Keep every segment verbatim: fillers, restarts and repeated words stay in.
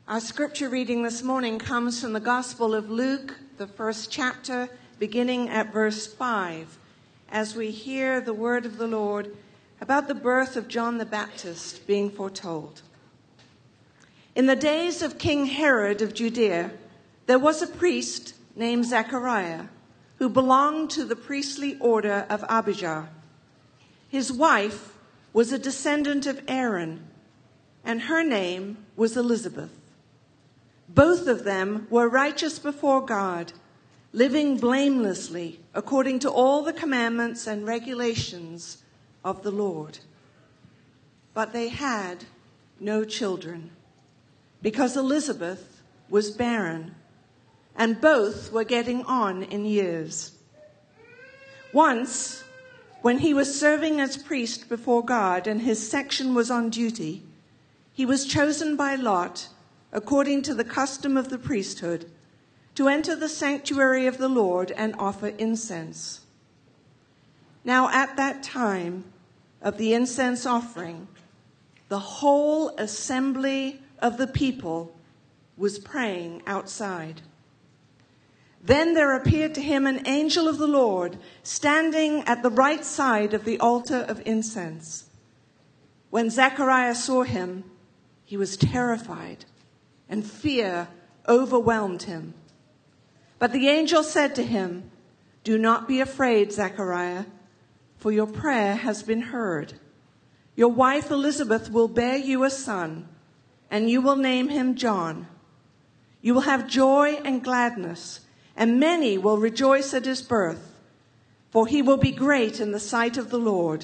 Our scripture reading this morning comes from the Gospel of Luke, the first chapter, beginning at verse five, as we hear the word of the Lord about the birth of John the Baptist being foretold. In the days of King Herod of Judea, there was a priest named Zechariah, who belonged to the priestly order of Abijah. His wife was a descendant of Aaron, and her name was Elizabeth. Both of them were righteous before God, living blamelessly according to all the commandments and regulations of the Lord. But they had no children, because Elizabeth was barren, and both were getting on in years. Once, when he was serving as priest before God and his section was on duty, he was chosen by lot, according to the custom of the priesthood, to enter the sanctuary of the Lord and offer incense. Now at that time of the incense offering, the whole assembly of the people was praying outside. Then there appeared to him an angel of the Lord, standing at the right side of the altar of incense. When Zechariah saw him, he was terrified, and fear overwhelmed him. But the angel said to him, "Do not be afraid, Zechariah, for your prayer has been heard. Your wife Elizabeth will bear you a son, and you will name him John. You will have joy and gladness, and many will rejoice at his birth, for he will be great in the sight of the Lord.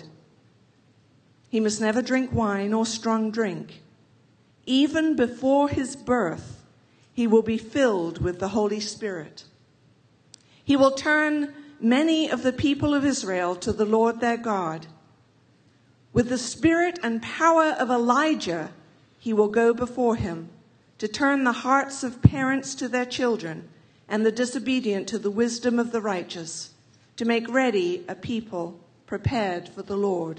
He must never drink wine or strong drink. Even before his birth, he will be filled with the Holy Spirit. He will turn many of the people of Israel to the Lord their God. With the spirit and power of Elijah, he will go before him to turn the hearts of parents to their children and the disobedient to the wisdom of the righteous, to make ready a people prepared for the Lord."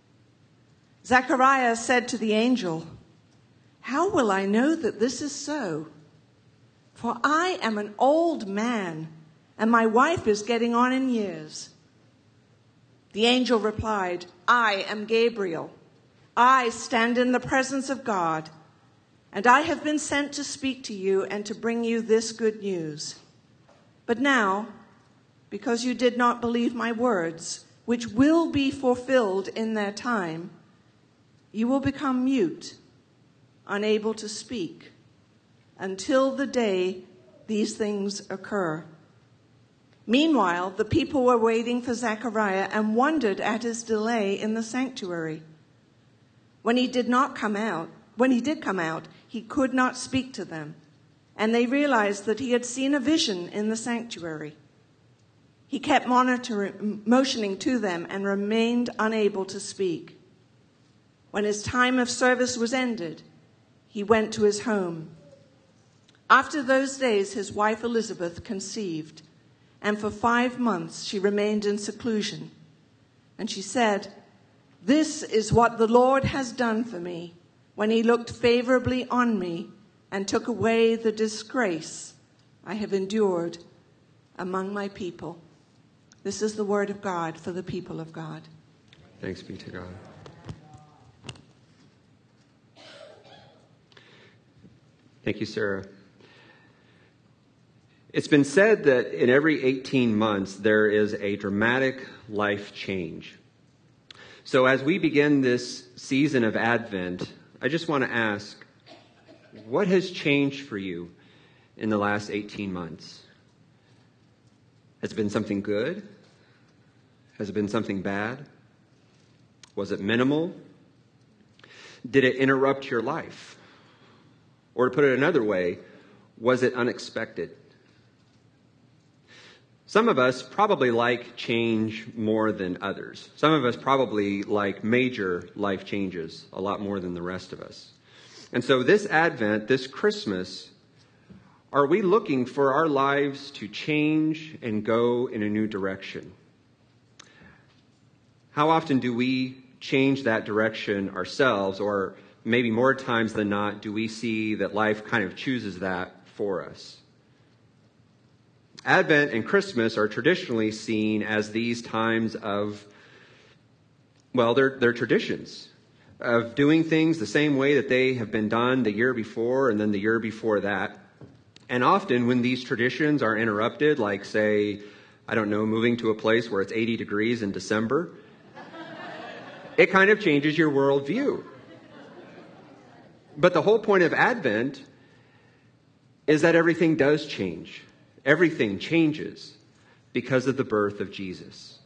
Zechariah said to the angel, "How will I know that this is so? For I am an old man, and my wife is getting on in years." The angel replied, "I am Gabriel. I stand in the presence of God, and I have been sent to speak to you and to bring you this good news. But now, because you did not believe my words, which will be fulfilled in their time, you will become mute, unable to speak, until the day these things occur." Meanwhile, the people were waiting for Zechariah and wondered at his delay in the sanctuary. When he did not come out, when he did come out, he could not speak to them, and they realized that he had seen a vision in the sanctuary. He kept monitoring, motioning to them and remained unable to speak. When his time of service was ended, he went to his home. After those days, his wife Elizabeth conceived, and for five months she remained in seclusion. And she said, "This is what the Lord has done for me, when he looked favorably on me and took away the disgrace I have endured among my people." This is the word of God for the people of God. Thanks be to God. Thank you, Sarah. It's been said that in every eighteen months, there is a dramatic life change. So as we begin this season of Advent, I just want to ask, what has changed for you in the last eighteen months? Has it been something good? Has it been something bad? Was it minimal? Did it interrupt your life? Or to put it another way, was it unexpected? Some of us probably like change more than others. Some of us probably like major life changes a lot more than the rest of us. And so this Advent, this Christmas, are we looking for our lives to change and go in a new direction? How often do we change that direction ourselves, or maybe more times than not, do we see that life kind of chooses that for us. Advent and Christmas are traditionally seen as these times of, well, they're, they're traditions of doing things the same way that they have been done the year before and then the year before that. And often when these traditions are interrupted, like, say, I don't know, moving to a place where it's eighty degrees in December, it kind of changes your worldview. But the whole point of Advent is that everything does change. Everything changes because of the birth of Jesus.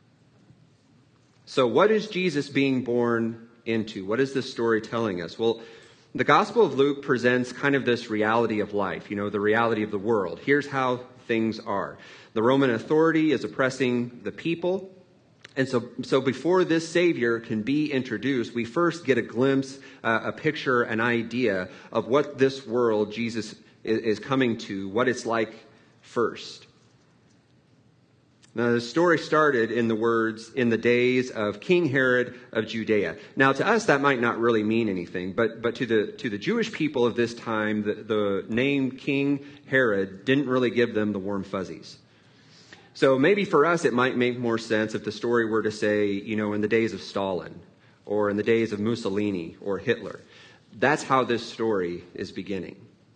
So what is Jesus being born into? What is this story telling us? Well, the Gospel of Luke presents kind of this reality of life, you know, the reality of the world. Here's how things are. The Roman authority is oppressing the people. And so, so before this Savior can be introduced, we first get a glimpse, uh, a picture, an idea of what this world Jesus is, is coming to, what it's like first. Now, the story started in the words, in the days of King Herod of Judea. Now, to us, that might not really mean anything, but, but to the, to the Jewish people of this time, the, the name King Herod didn't really give them the warm fuzzies. So maybe for us, it might make more sense if the story were to say, you know, in the days of Stalin, or in the days of Mussolini or Hitler. That's how this story is beginning.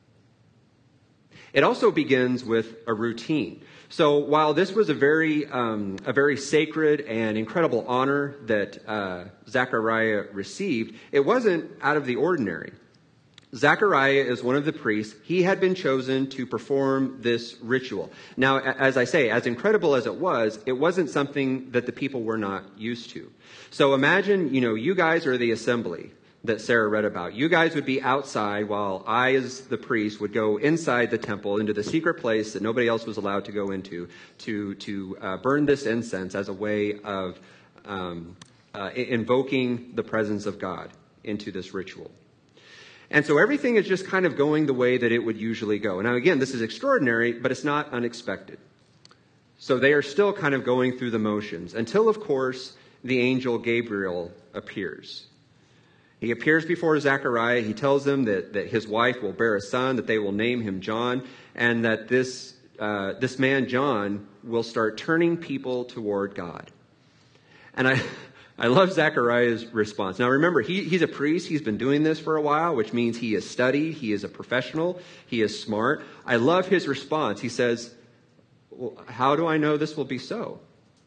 It also begins with a routine. So while this was a very um, a very sacred and incredible honor that uh, Zechariah received, it wasn't out of the ordinary. Zechariah is one of the priests. He had been chosen to perform this ritual. Now, as I say, as incredible as it was, it wasn't something that the people were not used to. So imagine, you know, you guys are the assembly that Sarah read about. You guys would be outside while I, as the priest, would go inside the temple into the secret place that nobody else was allowed to go into to, to uh, burn this incense as a way of um, uh, invoking the presence of God into this ritual. And so everything is just kind of going the way that it would usually go. Now, again, this is extraordinary, but it's not unexpected. So they are still kind of going through the motions until, of course, the angel Gabriel appears. He appears before Zechariah. He tells them that, that his wife will bear a son, that they will name him John, and that this uh, this man, John, will start turning people toward God. And I I love Zechariah's response. Now remember, he, he's a priest. He's been doing this for a while, which means he is studied. He is a professional. He is smart. I love his response. He says, well, how do I know this will be so?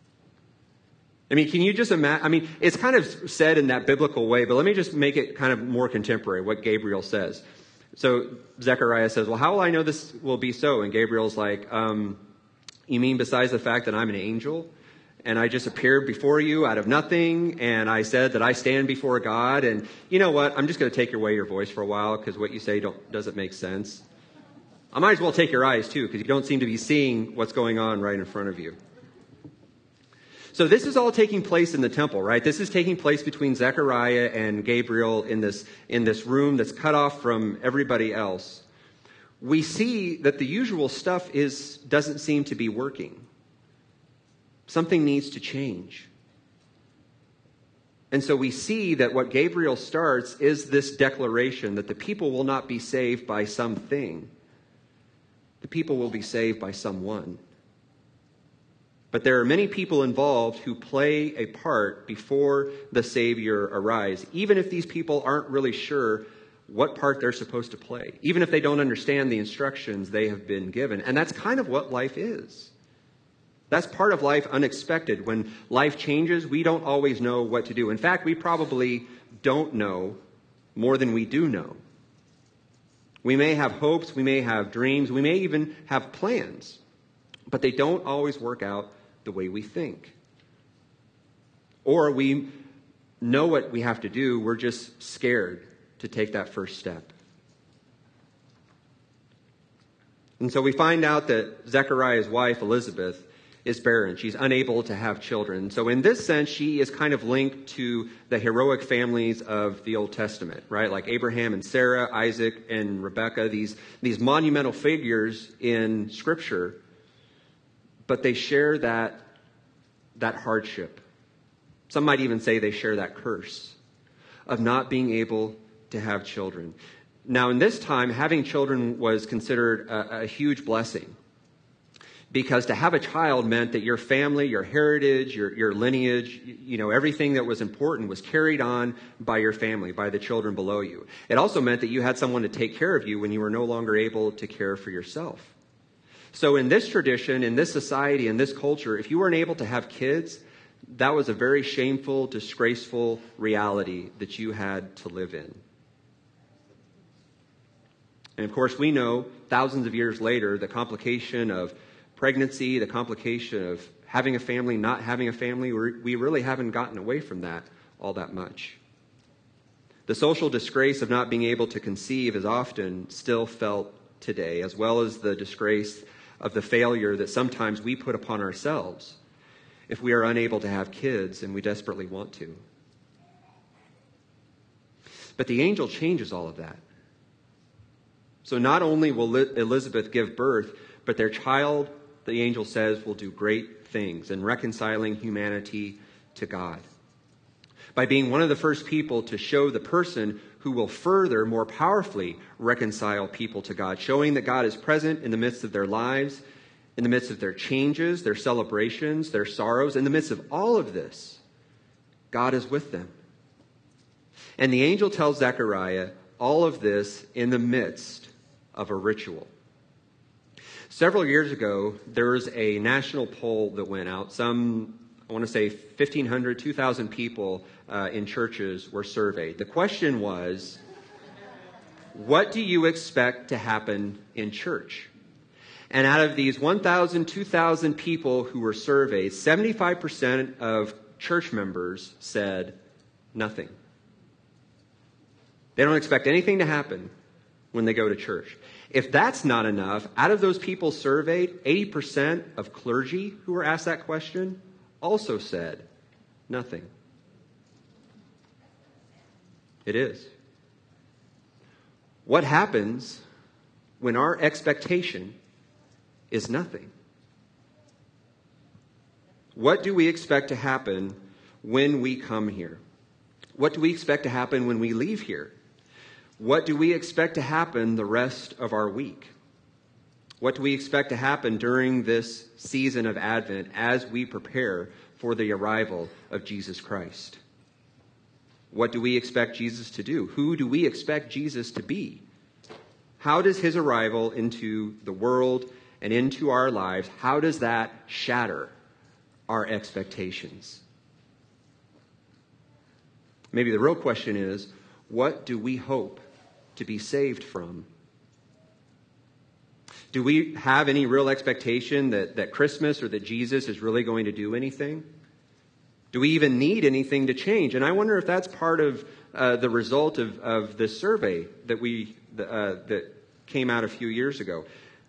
I mean, can you just imagine? I mean, it's kind of said in that biblical way, but let me just make it kind of more contemporary, what Gabriel says. So Zechariah says, well, how will I know this will be so? And Gabriel's like, um, you mean besides the fact that I'm an angel and I just appeared before you out of nothing and I said that I stand before God and you know what? I'm just going to take away your voice for a while because what you say don't, doesn't make sense. I might as well take your eyes too because you don't seem to be seeing what's going on right in front of you. So this is all taking place in the temple, right? This is taking place between Zechariah and Gabriel in this, in this room that's cut off from everybody else. We see that the usual stuff is, doesn't seem to be working. Something needs to change. And so we see that what Gabriel starts is this declaration that the people will not be saved by something. The people will be saved by someone. But there are many people involved who play a part before the Savior arrives, even if these people aren't really sure what part they're supposed to play, even if they don't understand the instructions they have been given. And that's kind of what life is. That's part of life, unexpected. When life changes, we don't always know what to do. In fact, we probably don't know more than we do know. We may have hopes, we may have dreams, we may even have plans, but they don't always work out the way we think. Or we know what we have to do, we're just scared to take that first step. And so we find out that Zechariah's wife, Elizabeth, is barren. She's unable to have children. So in this sense, she is kind of linked to the heroic families of the Old Testament, right? Like Abraham and Sarah, Isaac and Rebekah, these, these monumental figures in Scripture. But they share that, that hardship. Some might even say they share that curse of not being able to have children. Now, in this time, having children was considered a, a huge blessing, because to have a child meant that your family, your heritage, your, your lineage, you know, everything that was important was carried on by your family, by the children below you. It also meant that you had someone to take care of you when you were no longer able to care for yourself. So in this tradition, in this society, in this culture, if you weren't able to have kids, that was a very shameful, disgraceful reality that you had to live in. And of course, we know thousands of years later, the complication of pregnancy, the complication of having a family, not having a family, we really haven't gotten away from that all that much. The social disgrace of not being able to conceive is often still felt today, as well as the disgrace of the failure that sometimes we put upon ourselves if we are unable to have kids and we desperately want to. But the angel changes all of that. So not only will Elizabeth give birth, but their child, the angel says, will do great things in reconciling humanity to God, by being one of the first people to show the person who will further, more powerfully reconcile people to God, showing that God is present in the midst of their lives, in the midst of their changes, their celebrations, their sorrows. In the midst of all of this, God is with them. And the angel tells Zechariah all of this in the midst of a ritual. Several years ago, there was a national poll that went out. Some, I want to say fifteen hundred, two thousand people uh, in churches were surveyed. The question was, what do you expect to happen in church? And out of these one thousand, two thousand people who were surveyed, seventy-five percent of church members said nothing. They don't expect anything to happen when they go to church. If that's not enough, out of those people surveyed, eighty percent of clergy who were asked that question also said nothing. It is. What happens when our expectation is nothing? What do we expect to happen when we come here? What do we expect to happen when we leave here? What do we expect to happen the rest of our week? What do we expect to happen during this season of Advent as we prepare for the arrival of Jesus Christ? What do we expect Jesus to do? Who do we expect Jesus to be? How does his arrival into the world and into our lives, how does that shatter our expectations? Maybe the real question is, what do we hope to be saved from? Do we have any real expectation that, that Christmas or that Jesus is really going to do anything? Do we even need anything to change? And I wonder if that's part of uh, the result of, of this survey that we uh, that came out a few years ago,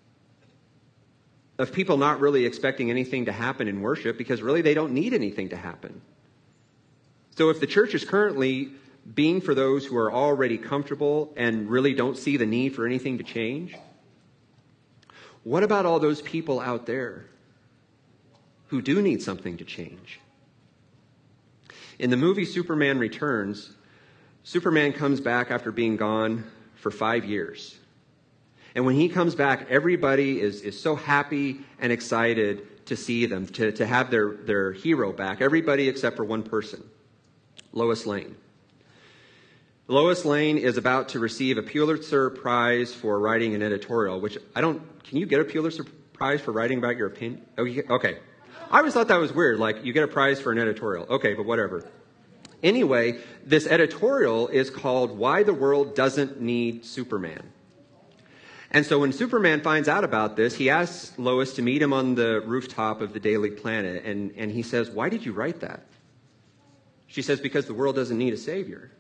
of people not really expecting anything to happen in worship because really they don't need anything to happen. So if the church is currently being for those who are already comfortable and really don't see the need for anything to change, what about all those people out there who do need something to change? In the movie Superman Returns, Superman comes back after being gone for five years. And when he comes back, everybody is, is so happy and excited to see them, to, to have their, their hero back. Everybody except for one person, Lois Lane. Lois Lane is about to receive a Pulitzer Prize for writing an editorial, which I don't, can you get a Pulitzer Prize for writing about your opinion? Okay. I always thought that was weird, like you get a prize for an editorial. Okay, but whatever. Anyway, this editorial is called Why the World Doesn't Need Superman. And so when Superman finds out about this, he asks Lois to meet him on the rooftop of the Daily Planet, and, and he says, why did you write that? She says, because the world doesn't need a savior.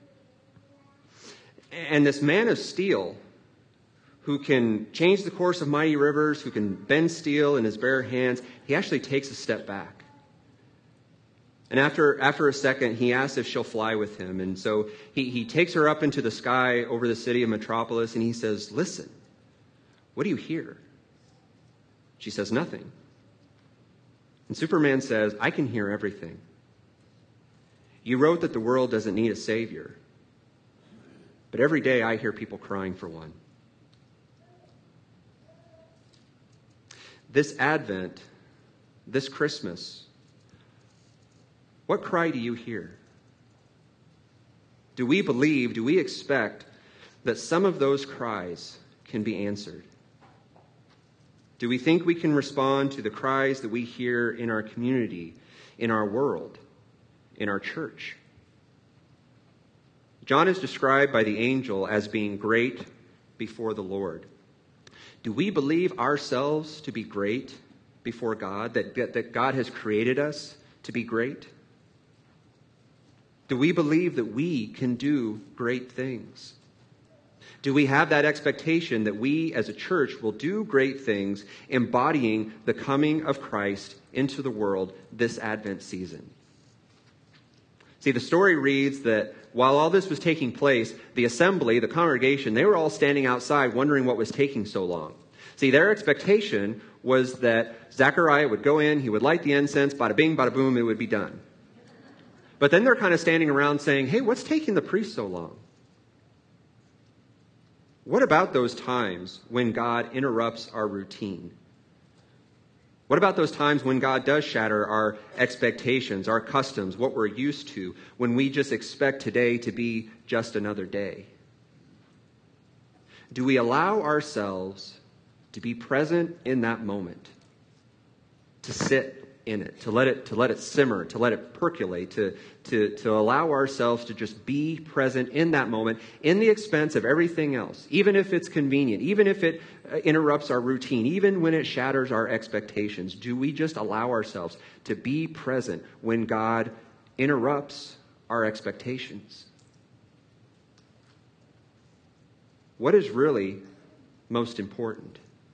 And this man of steel, who can change the course of mighty rivers, who can bend steel in his bare hands, he actually takes a step back. And after after a second, he asks if she'll fly with him. And so he, he takes her up into the sky over the city of Metropolis, and he says, listen, what do you hear? She says, nothing. And Superman says, I can hear everything. You wrote that the world doesn't need a savior. But every day I hear people crying for one. This Advent, this Christmas, what cry do you hear? Do we believe, do we expect that some of those cries can be answered? Do we think we can respond to the cries that we hear in our community, in our world, in our church? John is described by the angel as being great before the Lord. Do we believe ourselves to be great before God, that, that God has created us to be great? Do we believe that we can do great things? Do we have that expectation that we as a church will do great things embodying the coming of Christ into the world this Advent season? See, the story reads that while all this was taking place, the assembly, the congregation, they were all standing outside wondering what was taking so long. See, their expectation was that Zechariah would go in, he would light the incense, bada bing, bada boom, it would be done. But then they're kind of standing around saying, hey, what's taking the priest so long? What about those times when God interrupts our routine? What about those times when God does shatter our expectations, our customs, what we're used to, when we just expect today to be just another day? Do we allow ourselves to be present in that moment, to sit in it, to let it to let it simmer, to let it percolate, to, to, to allow ourselves to just be present in that moment, in the expense of everything else, even if it's convenient, even if it interrupts our routine, even when it shatters our expectations? Do we just allow ourselves to be present when God interrupts our expectations? What is really most important?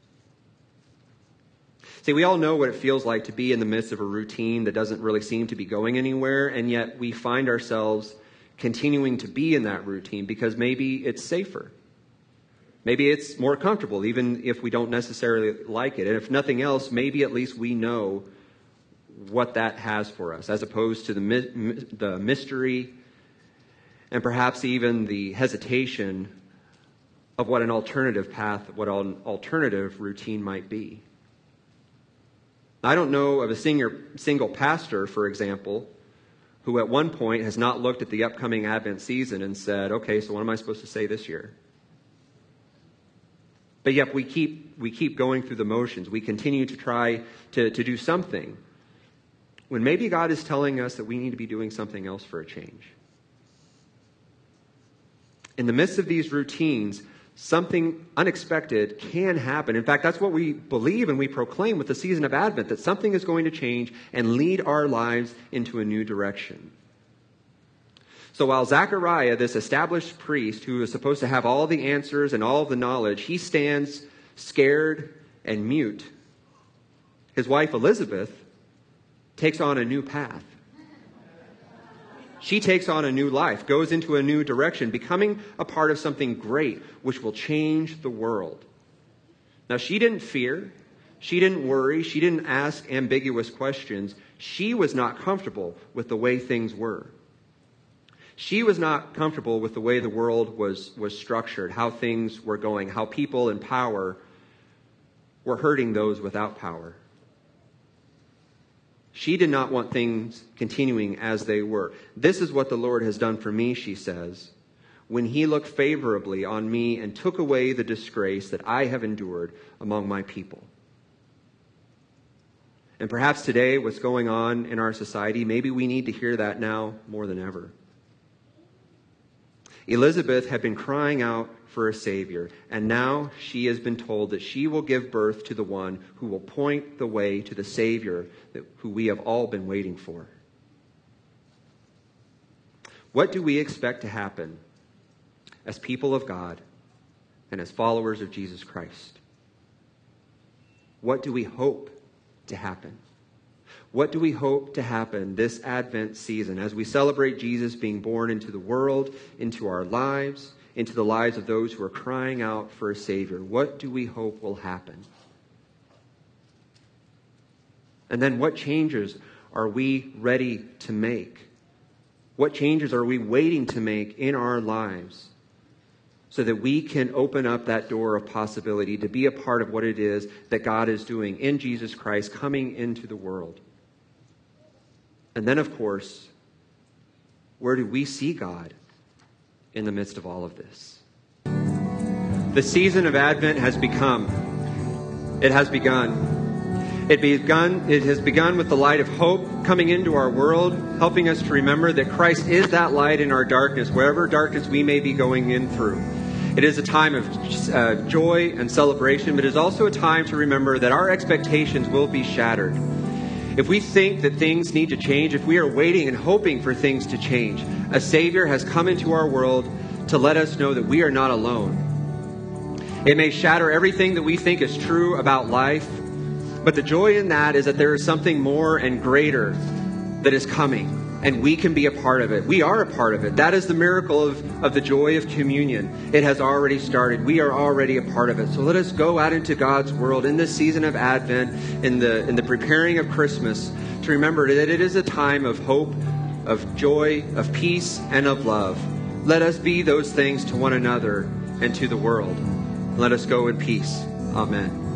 See, we all know what it feels like to be in the midst of a routine that doesn't really seem to be going anywhere, and yet we find ourselves continuing to be in that routine because maybe it's safer. Maybe it's more comfortable, even if we don't necessarily like it. And if nothing else, maybe at least we know what that has for us, as opposed to the my- the mystery and perhaps even the hesitation of what an alternative path, what an alternative routine might be. I don't know of a single, single pastor, for example, who at one point has not looked at the upcoming Advent season and said, okay, so what am I supposed to say this year? But yet we keep we keep going through the motions. We continue to try to, to do something when maybe God is telling us that we need to be doing something else for a change. In the midst of these routines, something unexpected can happen. In fact, that's what we believe and we proclaim with the season of Advent, that something is going to change and lead our lives into a new direction. So while Zechariah, this established priest who is supposed to have all the answers and all of the knowledge, he stands scared and mute, his wife Elizabeth takes on a new path. She takes on a new life, goes into a new direction, becoming a part of something great, which will change the world. Now, she didn't fear. She didn't worry. She didn't ask ambiguous questions. She was not comfortable with the way things were. She was not comfortable with the way the world was, was structured, how things were going, how people in power were hurting those without power. She did not want things continuing as they were. This is what the Lord has done for me, she says, when he looked favorably on me and took away the disgrace that I have endured among my people. And perhaps today, what's going on in our society, maybe we need to hear that now more than ever. Elizabeth had been crying out for a Savior, and now she has been told that she will give birth to the one who will point the way to the Savior that, who we have all been waiting for. What do we expect to happen as people of God and as followers of Jesus Christ? What do we hope to happen? What do we hope to happen this Advent season as we celebrate Jesus being born into the world, into our lives, into the lives of those who are crying out for a Savior? What do we hope will happen? And then what changes are we ready to make? What changes are we waiting to make in our lives so that we can open up that door of possibility to be a part of what it is that God is doing in Jesus Christ, coming into the world. And then, of course, where do we see God in the midst of all of this? The season of Advent has become, it has begun. It begun. It has begun with the light of hope coming into our world, helping us to remember that Christ is that light in our darkness, wherever darkness we may be going in through. It is a time of uh, joy and celebration, but it is also a time to remember that our expectations will be shattered. If we think that things need to change, if we are waiting and hoping for things to change, a Savior has come into our world to let us know that we are not alone. It may shatter everything that we think is true about life, but the joy in that is that there is something more and greater that is coming, and we can be a part of it. We are a part of it. That is the miracle of, of the joy of communion. It has already started. We are already a part of it. So let us go out into God's world in this season of Advent, in the, in the preparing of Christmas, to remember that it is a time of hope, of joy, of peace, and of love. Let us be those things to one another and to the world. Let us go in peace. Amen.